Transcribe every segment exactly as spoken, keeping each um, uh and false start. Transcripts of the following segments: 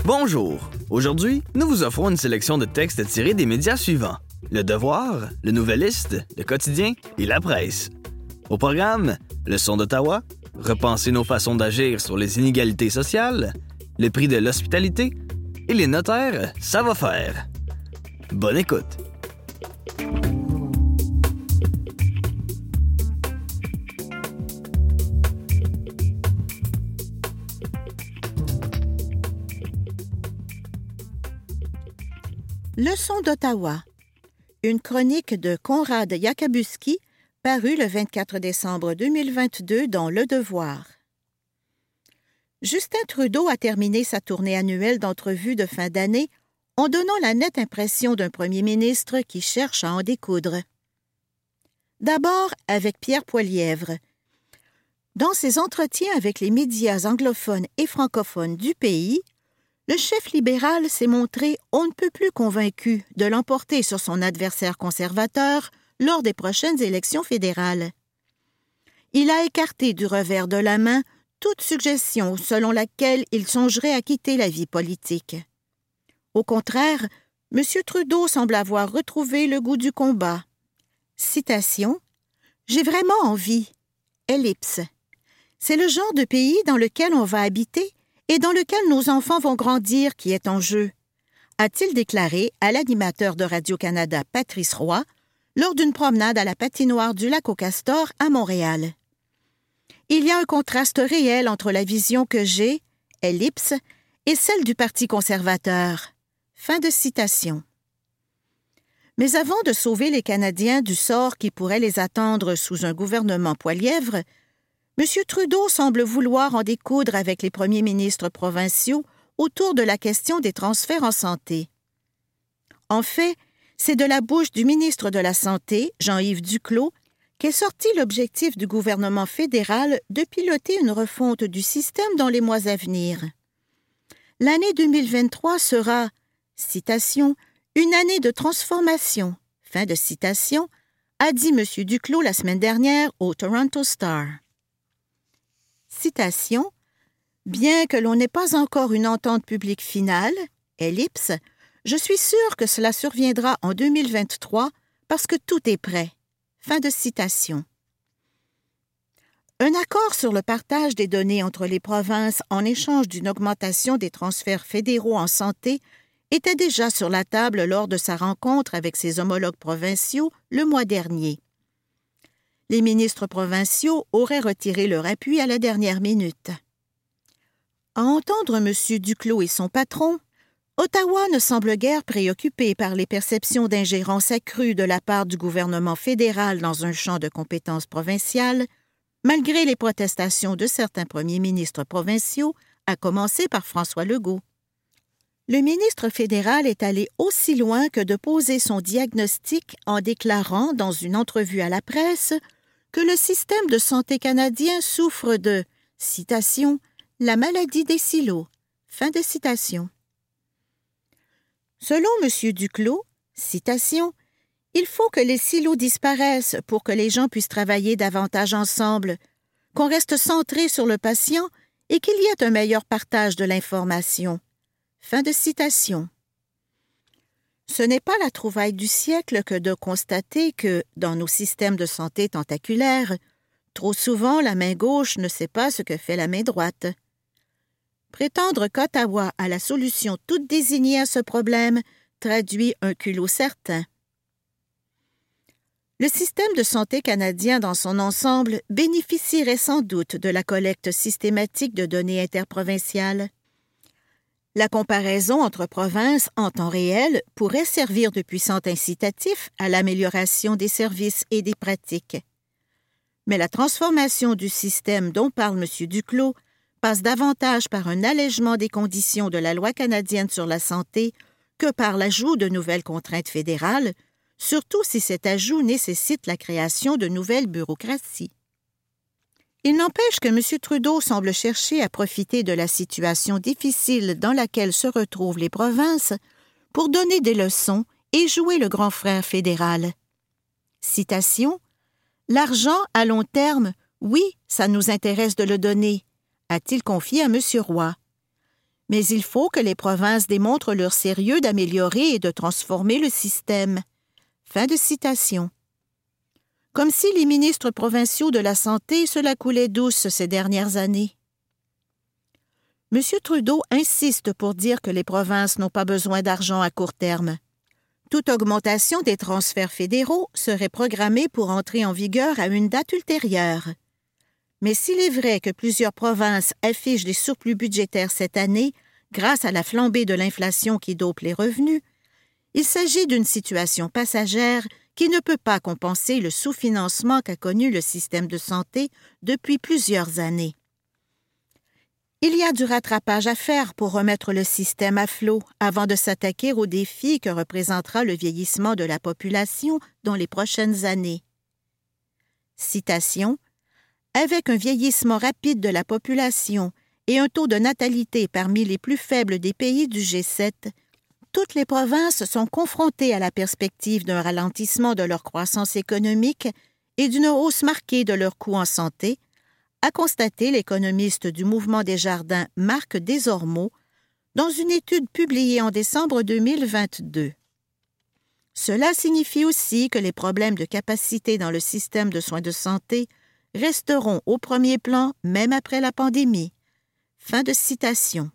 Bonjour! Aujourd'hui, nous vous offrons une sélection de textes tirés des médias suivants: Le Devoir, Le Nouvelliste, Le Quotidien et La Presse. Au programme, Le Son d'Ottawa, repenser nos façons d'agir sur les inégalités sociales, le prix de l'hospitalité et les notaires, ça va faire. Bonne écoute! Le Son d'Ottawa, une chronique de Conrad Yakabuski, parue le vingt-quatre décembre deux mille vingt-deux dans Le Devoir. Justin Trudeau a terminé sa tournée annuelle d'entrevues de fin d'année en donnant la nette impression d'un premier ministre qui cherche à en découdre. D'abord avec Pierre Poilievre. Dans ses entretiens avec les médias anglophones et francophones du pays, le chef libéral s'est montré on ne peut plus convaincu de l'emporter sur son adversaire conservateur lors des prochaines élections fédérales. Il a écarté du revers de la main toute suggestion selon laquelle il songerait à quitter la vie politique. Au contraire, M. Trudeau semble avoir retrouvé le goût du combat. Citation: « J'ai vraiment envie. Ellipse. C'est le genre de pays dans lequel on va habiter et dans lequel nos enfants vont grandir qui est en jeu, » a-t-il déclaré à l'animateur de Radio-Canada Patrice Roy lors d'une promenade à la patinoire du lac aux Castors à Montréal. Il y a un contraste réel entre la vision que j'ai, ellipse, et celle du Parti conservateur. Fin de citation. Mais avant de sauver les Canadiens du sort qui pourrait les attendre sous un gouvernement Poilievre, M. Trudeau semble vouloir en découdre avec les premiers ministres provinciaux autour de la question des transferts en santé. En fait, c'est de la bouche du ministre de la Santé, Jean-Yves Duclos, qu'est sorti l'objectif du gouvernement fédéral de piloter une refonte du système dans les mois à venir. L'année deux mille vingt-trois sera, citation, « une année de transformation », fin de citation, a dit M. Duclos la semaine dernière au Toronto Star. Citation: « Bien que l'on n'ait pas encore une entente publique finale, ellipse, je suis sûre que cela surviendra en deux mille vingt-trois parce que tout est prêt. » Fin de citation. Un accord sur le partage des données entre les provinces en échange d'une augmentation des transferts fédéraux en santé était déjà sur la table lors de sa rencontre avec ses homologues provinciaux le mois dernier. Les ministres provinciaux auraient retiré leur appui à la dernière minute. À entendre M. Duclos et son patron, Ottawa ne semble guère préoccupé par les perceptions d'ingérence accrue de la part du gouvernement fédéral dans un champ de compétences provinciales, malgré les protestations de certains premiers ministres provinciaux, à commencer par François Legault. Le ministre fédéral est allé aussi loin que de poser son diagnostic en déclarant dans une entrevue à la presse que le système de santé canadien souffre de, citation, « la maladie des silos », fin de citation. Selon M. Duclos, citation, « il faut que les silos disparaissent pour que les gens puissent travailler davantage ensemble, qu'on reste centré sur le patient et qu'il y ait un meilleur partage de l'information. » Fin de citation. Ce n'est pas la trouvaille du siècle que de constater que, dans nos systèmes de santé tentaculaires, trop souvent la main gauche ne sait pas ce que fait la main droite. Prétendre qu'Ottawa a la solution toute désignée à ce problème traduit un culot certain. Le système de santé canadien dans son ensemble bénéficierait sans doute de la collecte systématique de données interprovinciales. La comparaison entre provinces en temps réel pourrait servir de puissant incitatif à l'amélioration des services et des pratiques. Mais la transformation du système dont parle M. Duclos passe davantage par un allègement des conditions de la loi canadienne sur la santé que par l'ajout de nouvelles contraintes fédérales, surtout si cet ajout nécessite la création de nouvelles bureaucraties. Il n'empêche que M. Trudeau semble chercher à profiter de la situation difficile dans laquelle se retrouvent les provinces pour donner des leçons et jouer le grand frère fédéral. Citation: « L'argent, à long terme, oui, ça nous intéresse de le donner, a-t-il confié à M. Roy. Mais il faut que les provinces démontrent leur sérieux d'améliorer et de transformer le système. » Fin de citation. Comme si les ministres provinciaux de la Santé se la coulaient douce ces dernières années. M. Trudeau insiste pour dire que les provinces n'ont pas besoin d'argent à court terme. Toute augmentation des transferts fédéraux serait programmée pour entrer en vigueur à une date ultérieure. Mais s'il est vrai que plusieurs provinces affichent des surplus budgétaires cette année grâce à la flambée de l'inflation qui dope les revenus, il s'agit d'une situation passagère qui ne peut pas compenser le sous-financement qu'a connu le système de santé depuis plusieurs années. Il y a du rattrapage à faire pour remettre le système à flot avant de s'attaquer aux défis que représentera le vieillissement de la population dans les prochaines années. Citation. « Avec un vieillissement rapide de la population et un taux de natalité parmi les plus faibles des pays du G sept, toutes les provinces sont confrontées à la perspective d'un ralentissement de leur croissance économique et d'une hausse marquée de leurs coûts en santé, a constaté l'économiste du Mouvement des Jardins Marc Desormeaux dans une étude publiée en décembre deux mille vingt-deux. Cela signifie aussi que les problèmes de capacité dans le système de soins de santé resteront au premier plan même après la pandémie. » Fin de citation.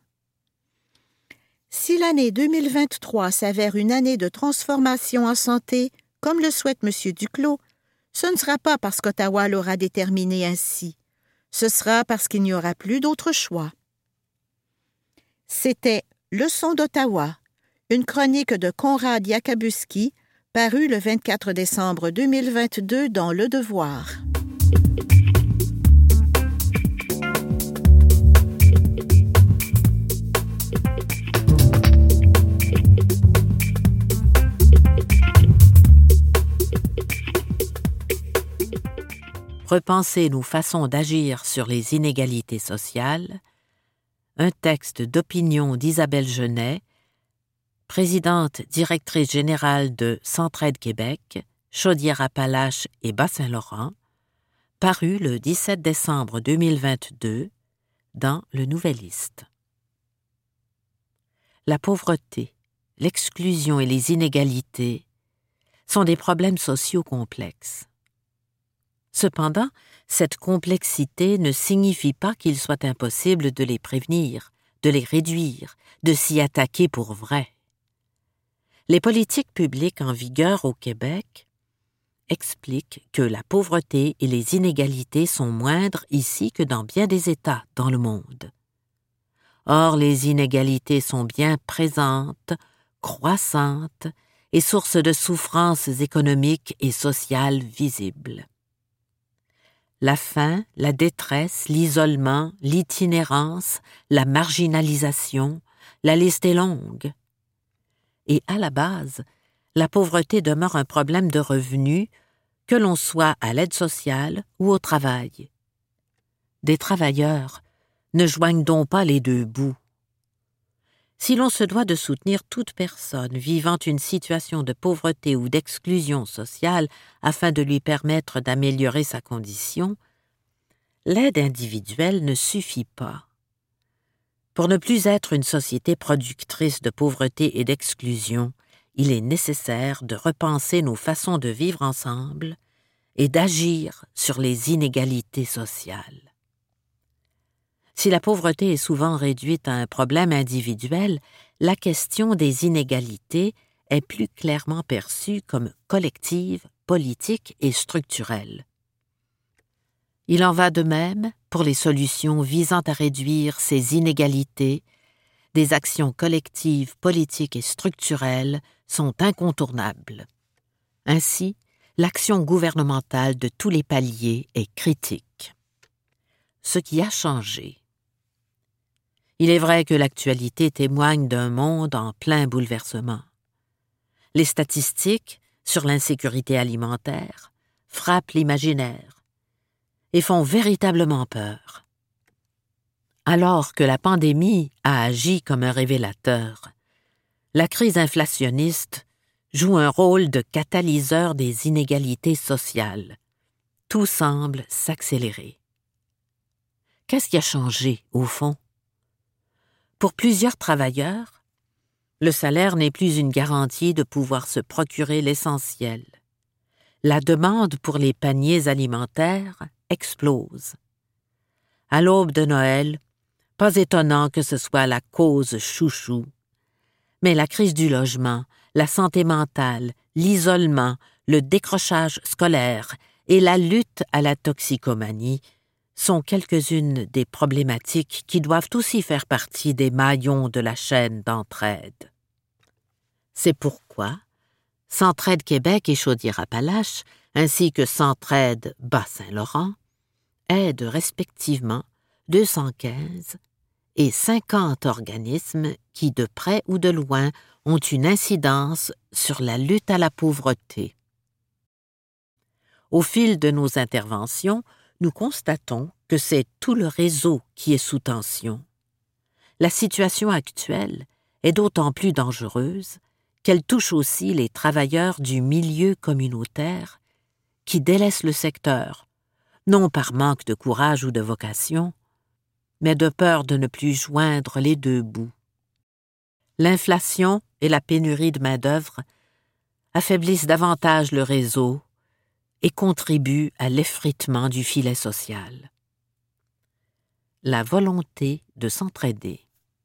Si l'année deux mille vingt-trois s'avère une année de transformation en santé, comme le souhaite M. Duclos, ce ne sera pas parce qu'Ottawa l'aura déterminé ainsi. Ce sera parce qu'il n'y aura plus d'autre choix. C'était Leçon d'Ottawa, une chronique de Conrad Yakabuski, parue le vingt-quatre décembre deux mille vingt-deux dans Le Devoir. Repenser nos façons d'agir sur les inégalités sociales, un texte d'opinion d'Isabelle Genet, présidente directrice générale de Centraide Québec, Chaudière-Appalaches et Bas-Saint-Laurent, paru le dix-sept décembre deux mille vingt-deux dans Le Nouvelliste. La pauvreté, l'exclusion et les inégalités sont des problèmes sociaux complexes. Cependant, cette complexité ne signifie pas qu'il soit impossible de les prévenir, de les réduire, de s'y attaquer pour vrai. Les politiques publiques en vigueur au Québec expliquent que la pauvreté et les inégalités sont moindres ici que dans bien des États dans le monde. Or, les inégalités sont bien présentes, croissantes et source de souffrances économiques et sociales visibles. La faim, la détresse, l'isolement, l'itinérance, la marginalisation, la liste est longue. Et à la base, la pauvreté demeure un problème de revenus, que l'on soit à l'aide sociale ou au travail. Des travailleurs ne joignent donc pas les deux bouts. Si l'on se doit de soutenir toute personne vivant une situation de pauvreté ou d'exclusion sociale afin de lui permettre d'améliorer sa condition, l'aide individuelle ne suffit pas. Pour ne plus être une société productrice de pauvreté et d'exclusion, il est nécessaire de repenser nos façons de vivre ensemble et d'agir sur les inégalités sociales. Si la pauvreté est souvent réduite à un problème individuel, la question des inégalités est plus clairement perçue comme collective, politique et structurelle. Il en va de même pour les solutions visant à réduire ces inégalités. Des actions collectives, politiques et structurelles sont incontournables. Ainsi, l'action gouvernementale de tous les paliers est critique. Ce qui a changé. Il est vrai que l'actualité témoigne d'un monde en plein bouleversement. Les statistiques sur l'insécurité alimentaire frappent l'imaginaire et font véritablement peur. Alors que la pandémie a agi comme un révélateur, la crise inflationniste joue un rôle de catalyseur des inégalités sociales. Tout semble s'accélérer. Qu'est-ce qui a changé, au fond? Pour plusieurs travailleurs, le salaire n'est plus une garantie de pouvoir se procurer l'essentiel. La demande pour les paniers alimentaires explose. À l'aube de Noël, pas étonnant que ce soit la cause chouchou. Mais la crise du logement, la santé mentale, l'isolement, le décrochage scolaire et la lutte à la toxicomanie sont quelques-unes des problématiques qui doivent aussi faire partie des maillons de la chaîne d'entraide. C'est pourquoi Centraide Québec et Chaudière-Appalaches, ainsi que Centraide Bas-Saint-Laurent, aident respectivement deux cent quinze et cinquante organismes qui, de près ou de loin, ont une incidence sur la lutte à la pauvreté. Au fil de nos interventions, nous constatons que c'est tout le réseau qui est sous tension. La situation actuelle est d'autant plus dangereuse qu'elle touche aussi les travailleurs du milieu communautaire qui délaissent le secteur, non par manque de courage ou de vocation, mais de peur de ne plus joindre les deux bouts. L'inflation et la pénurie de main-d'œuvre affaiblissent davantage le réseau et contribuent à l'effritement du filet social. La volonté de s'entraider.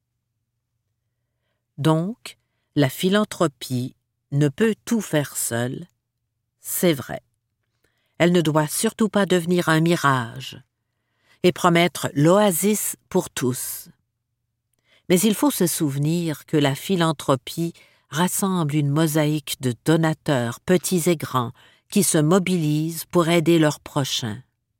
Donc, la philanthropie ne peut tout faire seule, c'est vrai. Elle ne doit surtout pas devenir un mirage et promettre l'oasis pour tous. Mais il faut se souvenir que la philanthropie rassemble une mosaïque de donateurs, petits et grands, qui se mobilisent pour aider leurs prochains.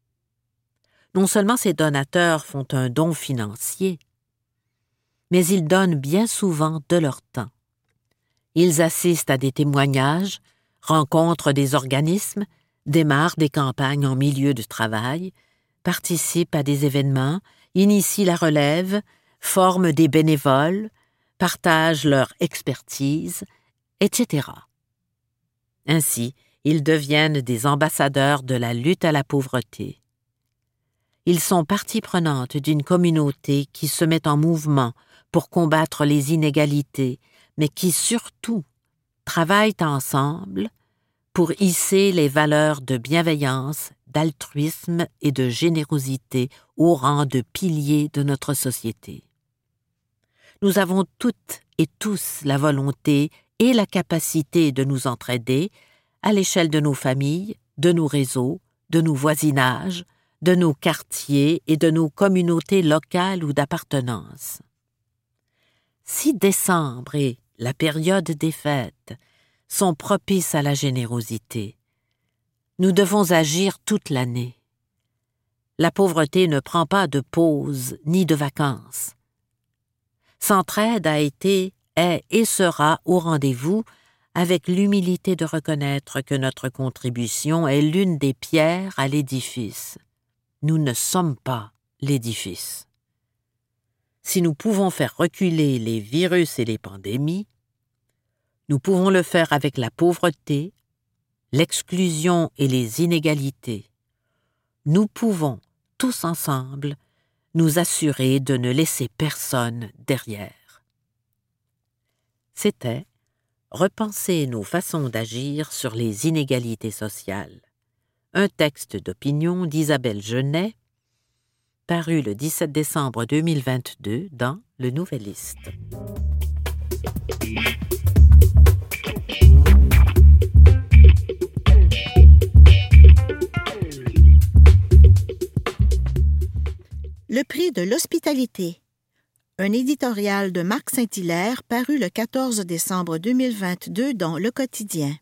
Non seulement ces donateurs font un don financier, mais ils donnent bien souvent de leur temps. Ils assistent à des témoignages, rencontrent des organismes, démarrent des campagnes en milieu de travail, participent à des événements, initient la relève, forment des bénévoles, partagent leur expertise, et cetera. Ainsi, ils deviennent des ambassadeurs de la lutte à la pauvreté. Ils sont partie prenante d'une communauté qui se met en mouvement pour combattre les inégalités, mais qui surtout travaillent ensemble pour hisser les valeurs de bienveillance, d'altruisme et de générosité au rang de piliers de notre société. Nous avons toutes et tous la volonté et la capacité de nous entraider à l'échelle de nos familles, de nos réseaux, de nos voisinages, de nos quartiers et de nos communautés locales ou d'appartenance. Si décembre et la période des fêtes sont propices à la générosité, nous devons agir toute l'année. La pauvreté ne prend pas de pause ni de vacances. Centraide a été, est et sera au rendez-vous avec l'humilité de reconnaître que notre contribution est l'une des pierres à l'édifice. Nous ne sommes pas l'édifice. Si nous pouvons faire reculer les virus et les pandémies, nous pouvons le faire avec la pauvreté, l'exclusion et les inégalités. Nous pouvons, tous ensemble, nous assurer de ne laisser personne derrière. C'était Repenser nos façons d'agir sur les inégalités sociales. Un texte d'opinion d'Isabelle Genet, paru le dix-sept décembre deux mille vingt-deux dans Le Nouvelliste. Le prix de l'hospitalité. Un éditorial de Marc Saint-Hilaire paru le quatorze décembre deux mille vingt-deux dans Le Quotidien.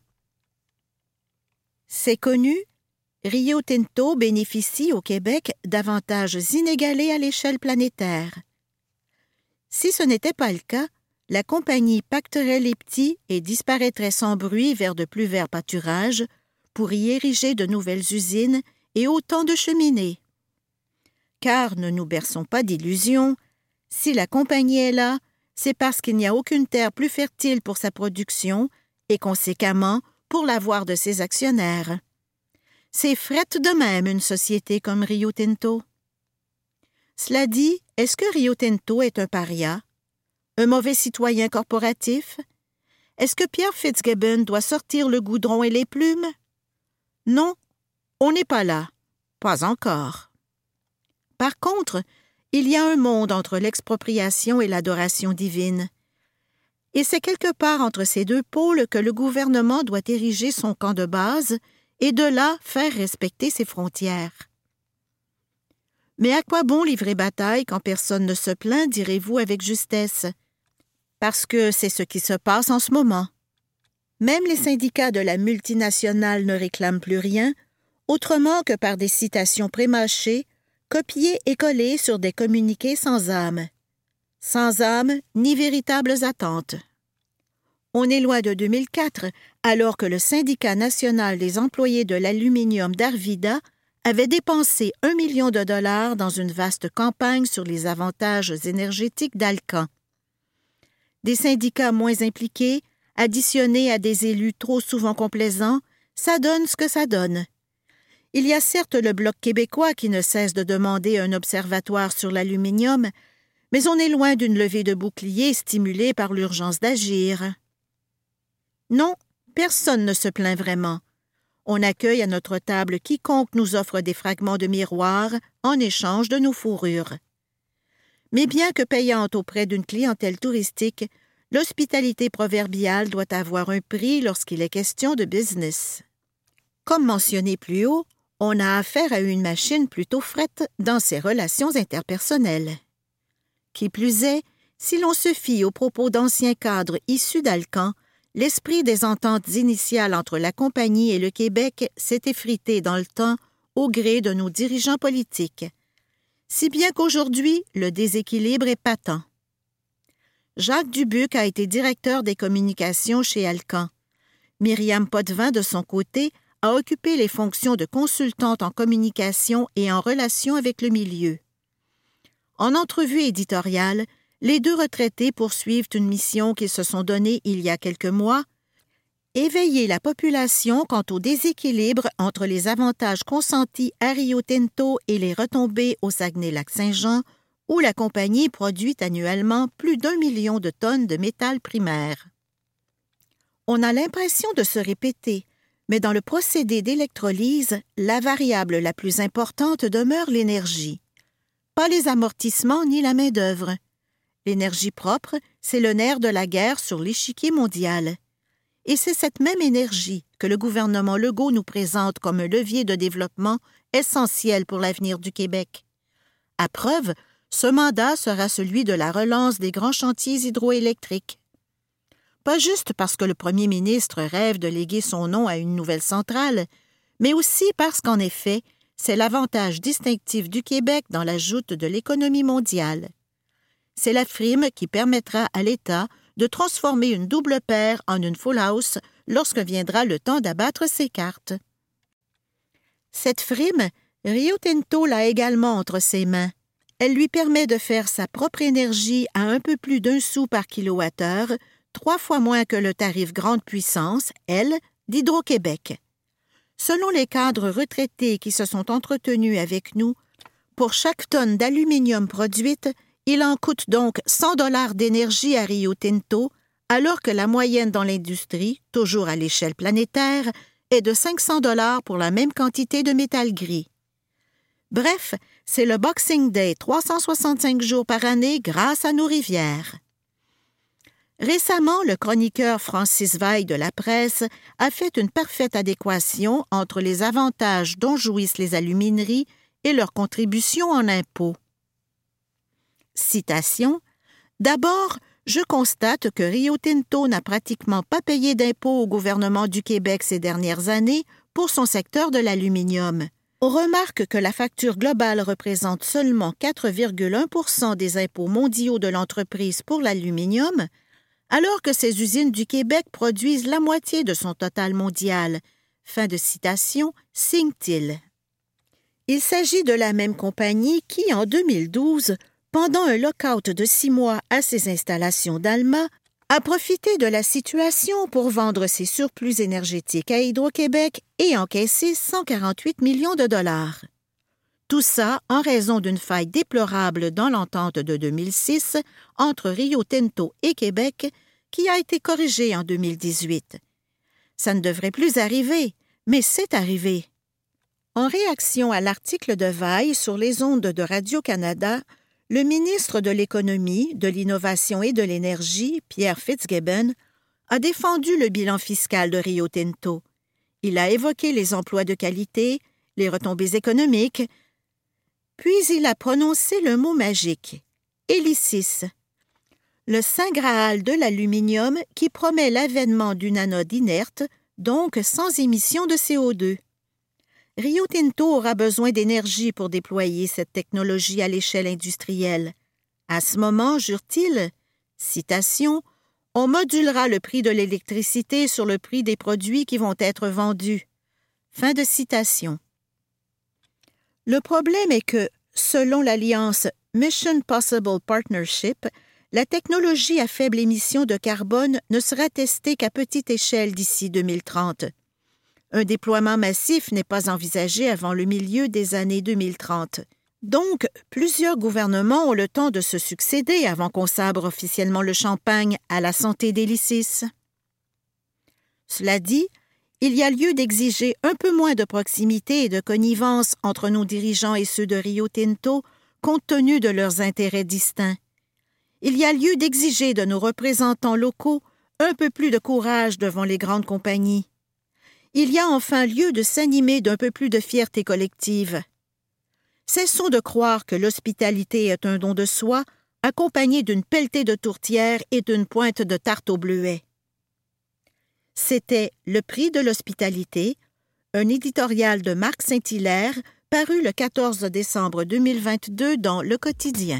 C'est connu, Rio Tinto bénéficie au Québec d'avantages inégalés à l'échelle planétaire. Si ce n'était pas le cas, la compagnie pacterait les petits et disparaîtrait sans bruit vers de plus verts pâturages pour y ériger de nouvelles usines et autant de cheminées. Car ne nous berçons pas d'illusions, si la compagnie est là, c'est parce qu'il n'y a aucune terre plus fertile pour sa production et conséquemment pour l'avoir de ses actionnaires. C'est frette de même une société comme Rio Tinto. Cela dit, est-ce que Rio Tinto est un paria? Un mauvais citoyen corporatif? Est-ce que Pierre Fitzgibbon doit sortir le goudron et les plumes? Non, on n'est pas là. Pas encore. Par contre, il y a un monde entre l'expropriation et l'adoration divine. Et c'est quelque part entre ces deux pôles que le gouvernement doit ériger son camp de base et de là faire respecter ses frontières. Mais à quoi bon livrer bataille quand personne ne se plaint, direz-vous avec justesse? Parce que c'est ce qui se passe en ce moment. Même les syndicats de la multinationale ne réclament plus rien, autrement que par des citations prémâchées, copiées et collées sur des communiqués sans âme. Sans âme ni véritables attentes. On est loin de deux mille quatre, alors que le syndicat national des employés de l'aluminium d'Arvida avait dépensé un million de dollars dans une vaste campagne sur les avantages énergétiques d'Alcan. Des syndicats moins impliqués, additionnés à des élus trop souvent complaisants, ça donne ce que ça donne. Il y a certes le Bloc québécois qui ne cesse de demander un observatoire sur l'aluminium, mais on est loin d'une levée de bouclier stimulée par l'urgence d'agir. Non, personne ne se plaint vraiment. On accueille à notre table quiconque nous offre des fragments de miroir en échange de nos fourrures. Mais bien que payante auprès d'une clientèle touristique, l'hospitalité proverbiale doit avoir un prix lorsqu'il est question de business. Comme mentionné plus haut, on a affaire à une machine plutôt frette dans ses relations interpersonnelles. Qui plus est, si l'on se fie aux propos d'anciens cadres issus d'Alcan, l'esprit des ententes initiales entre la compagnie et le Québec s'est effrité dans le temps au gré de nos dirigeants politiques. Si bien qu'aujourd'hui, le déséquilibre est patent. Jacques Dubuc a été directeur des communications chez Alcan. Myriam Potvin, de son côté, a occupé les fonctions de consultante en communication et en relation avec le milieu. En entrevue éditoriale, les deux retraités poursuivent une mission qu'ils se sont donnée il y a quelques mois, éveiller la population quant au déséquilibre entre les avantages consentis à Rio Tinto et les retombées au Saguenay-Lac-Saint-Jean, où la compagnie produit annuellement plus d'un million de tonnes de métal primaire. On a l'impression de se répéter, mais dans le procédé d'électrolyse, la variable la plus importante demeure l'énergie. Pas les amortissements ni la main-d'œuvre. L'énergie propre, c'est le nerf de la guerre sur l'échiquier mondial. Et c'est cette même énergie que le gouvernement Legault nous présente comme un levier de développement essentiel pour l'avenir du Québec. À preuve, ce mandat sera celui de la relance des grands chantiers hydroélectriques. Pas juste parce que le premier ministre rêve de léguer son nom à une nouvelle centrale, mais aussi parce qu'en effet, c'est l'avantage distinctif du Québec dans la joute de l'économie mondiale. C'est la frime qui permettra à l'État de transformer une double paire en une full house lorsque viendra le temps d'abattre ses cartes. Cette frime, Rio Tinto l'a également entre ses mains. Elle lui permet de faire sa propre énergie à un peu plus d'un sou par kilowattheure, trois fois moins que le tarif grande puissance, elle, d'Hydro-Québec. Selon les cadres retraités qui se sont entretenus avec nous, pour chaque tonne d'aluminium produite, il en coûte donc cent dollars d'énergie à Rio Tinto, alors que la moyenne dans l'industrie, toujours à l'échelle planétaire, est de cinq cents dollars pour la même quantité de métal gris. Bref, c'est le Boxing Day trois cent soixante-cinq jours par année grâce à nos rivières. Récemment, le chroniqueur Francis Veil de La Presse a fait une parfaite adéquation entre les avantages dont jouissent les alumineries et leur contribution en impôts. Citation. « D'abord, je constate que Rio Tinto n'a pratiquement pas payé d'impôts au gouvernement du Québec ces dernières années pour son secteur de l'aluminium. On remarque que la facture globale représente seulement quatre virgule un pour cent des impôts mondiaux de l'entreprise pour l'aluminium, alors que ces usines du Québec produisent la moitié de son total mondial. » Fin de citation, signe-t-il. Il s'agit de la même compagnie qui, en deux mille douze, pendant un lock-out de six mois à ses installations d'Alma, a profité de la situation pour vendre ses surplus énergétiques à Hydro-Québec et encaisser cent quarante-huit millions de dollars. Tout ça en raison d'une faille déplorable dans l'entente de deux mille six entre Rio Tinto et Québec qui a été corrigée en deux mille dix-huit. Ça ne devrait plus arriver, mais c'est arrivé. En réaction à l'article de Vaille sur les ondes de Radio-Canada, le ministre de l'Économie, de l'Innovation et de l'Énergie, Pierre Fitzgibbon, a défendu le bilan fiscal de Rio Tinto. Il a évoqué les emplois de qualité, les retombées économiques, puis il a prononcé le mot magique, hélicis, le saint graal de l'aluminium qui promet l'avènement d'une anode inerte, donc sans émission de C O deux. Rio Tinto aura besoin d'énergie pour déployer cette technologie à l'échelle industrielle. À ce moment, jure-t-il, citation, « On modulera le prix de l'électricité sur le prix des produits qui vont être vendus. » Fin de citation. Le problème est que, selon l'alliance Mission Possible Partnership, la technologie à faible émission de carbone ne sera testée qu'à petite échelle d'ici deux mille trente. Un déploiement massif n'est pas envisagé avant le milieu des années deux mille trente. Donc, plusieurs gouvernements ont le temps de se succéder avant qu'on sabre officiellement le champagne à la santé d'Hélicis. Cela dit, il y a lieu d'exiger un peu moins de proximité et de connivence entre nos dirigeants et ceux de Rio Tinto, compte tenu de leurs intérêts distincts. Il y a lieu d'exiger de nos représentants locaux un peu plus de courage devant les grandes compagnies. Il y a enfin lieu de s'animer d'un peu plus de fierté collective. Cessons de croire que l'hospitalité est un don de soi, accompagné d'une pelletée de tourtières et d'une pointe de tarte au bleuet. C'était Le prix de l'hospitalité, un éditorial de Marc Saint-Hilaire, paru le quatorze décembre deux mille vingt-deux dans Le Quotidien.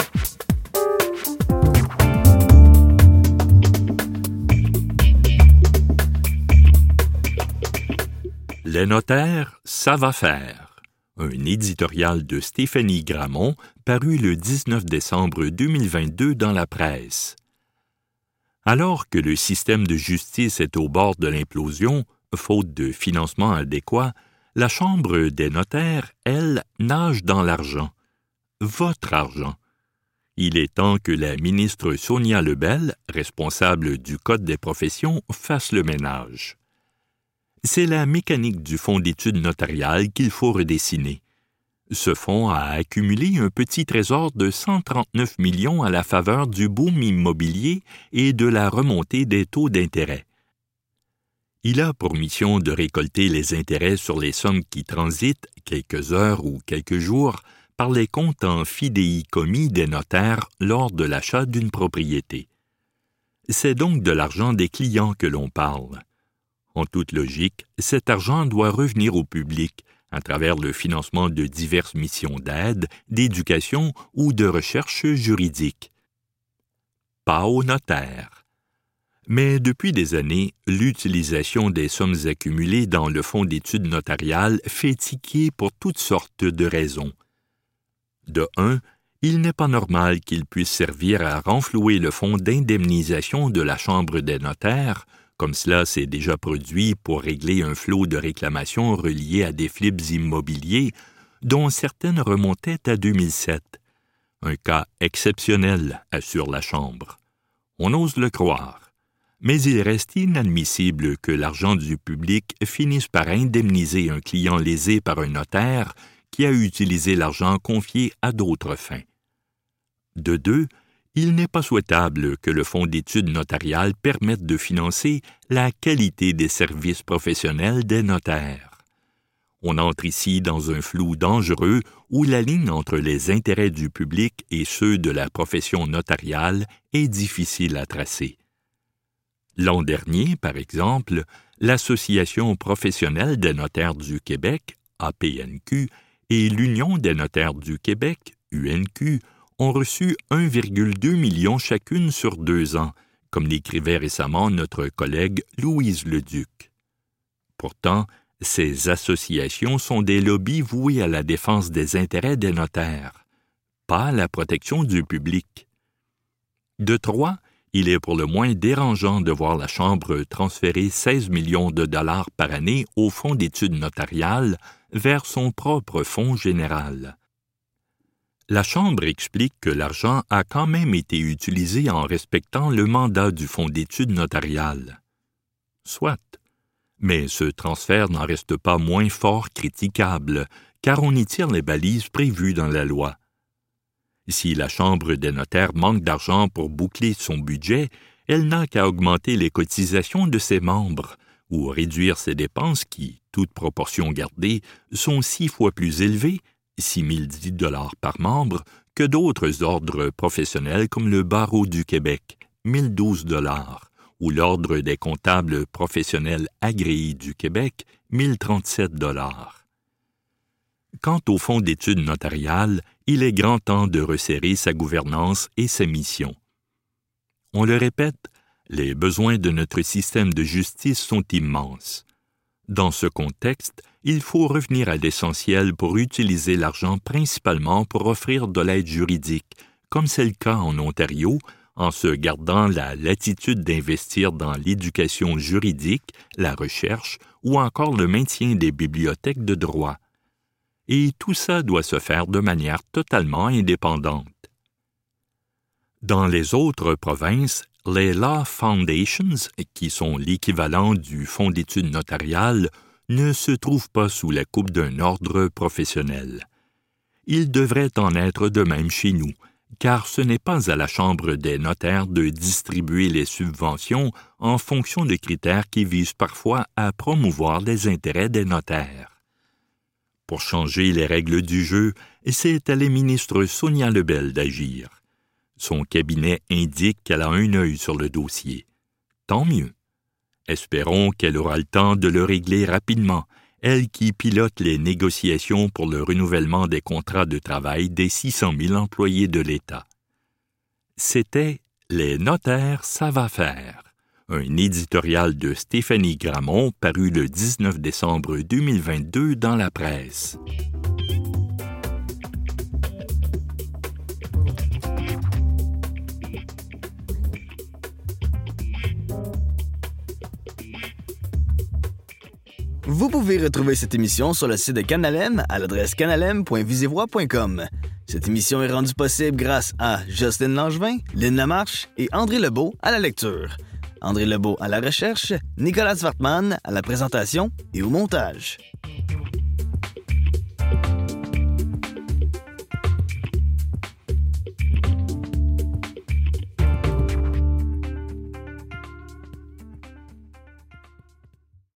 Les notaires, ça va faire. Un éditorial de Stéphanie Gramont, paru le dix-neuf décembre deux mille vingt-deux dans la presse. Alors que le système de justice est au bord de l'implosion, faute de financement adéquat, la Chambre des notaires, elle, nage dans l'argent. Votre argent. Il est temps que la ministre Sonia Lebel, responsable du Code des professions, fasse le ménage. C'est la mécanique du fonds d'études notariales qu'il faut redessiner. Ce fonds a accumulé un petit trésor de cent trente-neuf millions à la faveur du boom immobilier et de la remontée des taux d'intérêt. Il a pour mission de récolter les intérêts sur les sommes qui transitent, quelques heures ou quelques jours, par les comptes en fidéicommis des notaires lors de l'achat d'une propriété. C'est donc de l'argent des clients que l'on parle. En toute logique, cet argent doit revenir au public à travers le financement de diverses missions d'aide, d'éducation ou de recherche juridique. Pas aux notaires. Mais depuis des années, l'utilisation des sommes accumulées dans le fonds d'études notariales fait tiquer pour toutes sortes de raisons. De un, il n'est pas normal qu'il puisse servir à renflouer le fonds d'indemnisation de la Chambre des notaires, comme cela s'est déjà produit pour régler un flot de réclamations reliées à des flips immobiliers, dont certaines remontaient à deux mille sept. Un cas exceptionnel, assure la Chambre. On ose le croire. Mais il reste inadmissible que l'argent du public finisse par indemniser un client lésé par un notaire qui a utilisé l'argent confié à d'autres fins. De deux, il n'est pas souhaitable que le fonds d'études notariales permette de financer la qualité des services professionnels des notaires. On entre ici dans un flou dangereux où la ligne entre les intérêts du public et ceux de la profession notariale est difficile à tracer. L'an dernier, par exemple, l'Association professionnelle des notaires du Québec, A P N Q, et l'Union des notaires du Québec, U N Q, ont reçu un virgule deux million chacune sur deux ans, comme l'écrivait récemment notre collègue Louise Leduc. Pourtant, ces associations sont des lobbies voués à la défense des intérêts des notaires, pas à la protection du public. De trois, il est pour le moins dérangeant de voir la Chambre transférer seize millions de dollars par année au Fonds d'études notariales vers son propre fonds général. La Chambre explique que l'argent a quand même été utilisé en respectant le mandat du Fonds d'études notariales. Soit, mais ce transfert n'en reste pas moins fort critiquable, car on y tire les balises prévues dans la loi. Si la Chambre des notaires manque d'argent pour boucler son budget, elle n'a qu'à augmenter les cotisations de ses membres ou réduire ses dépenses qui, toutes proportions gardées, sont six fois plus élevées, six mille dix dollars par membre, que d'autres ordres professionnels comme le Barreau du Québec, mille douze dollars, ou l'Ordre des comptables professionnels agréés du Québec, mille trente-sept dollars. Quant au Fonds d'études notariales, il est grand temps de resserrer sa gouvernance et ses missions. On le répète, les besoins de notre système de justice sont immenses. Dans ce contexte, il faut revenir à l'essentiel pour utiliser l'argent principalement pour offrir de l'aide juridique, comme c'est le cas en Ontario, en se gardant la latitude d'investir dans l'éducation juridique, la recherche ou encore le maintien des bibliothèques de droit. Et tout ça doit se faire de manière totalement indépendante. Dans les autres provinces, les Law Foundations, qui sont l'équivalent du Fonds d'études notariales, ne se trouvent pas sous la coupe d'un ordre professionnel. Il devrait en être de même chez nous, car ce n'est pas à la Chambre des notaires de distribuer les subventions en fonction de critères qui visent parfois à promouvoir les intérêts des notaires. Pour changer les règles du jeu, c'est à la ministre Sonia Lebel d'agir. Son cabinet indique qu'elle a un œil sur le dossier. Tant mieux. Espérons qu'elle aura le temps de le régler rapidement, elle qui pilote les négociations pour le renouvellement des contrats de travail des six cent mille employés de l'État. C'était « Les notaires, ça va faire », un éditorial de Stéphanie Gramont paru le dix-neuf décembre deux mille vingt-deux dans la presse. Vous pouvez retrouver cette émission sur le site de Canalem à l'adresse canalem point visivoix point com. Cette émission est rendue possible grâce à Justine Langevin, Lynn Lamarche et André Lebeau à la lecture. André Lebeau à la recherche, Nicolas Zwartman à la présentation et au montage.